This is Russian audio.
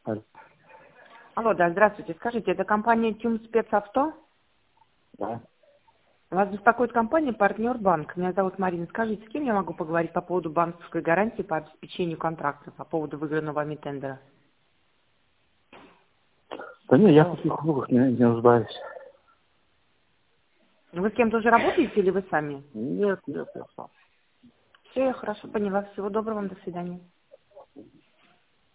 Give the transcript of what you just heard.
Алло, да, здравствуйте. Скажите, это компания Тюм Спецавто? Да. Вас беспокоит компания «Партнер Банк». Меня зовут Марина. Скажите, с кем я могу поговорить по поводу банковской гарантии по обеспечению контракта, по поводу выигранного вами тендера? Да нет, я в Алло. таких услугах не нуждаюсь. Вы с кем-то уже работаете или вы сами? Нет, я сам. Все, я хорошо поняла. Всего доброго вам, до свидания.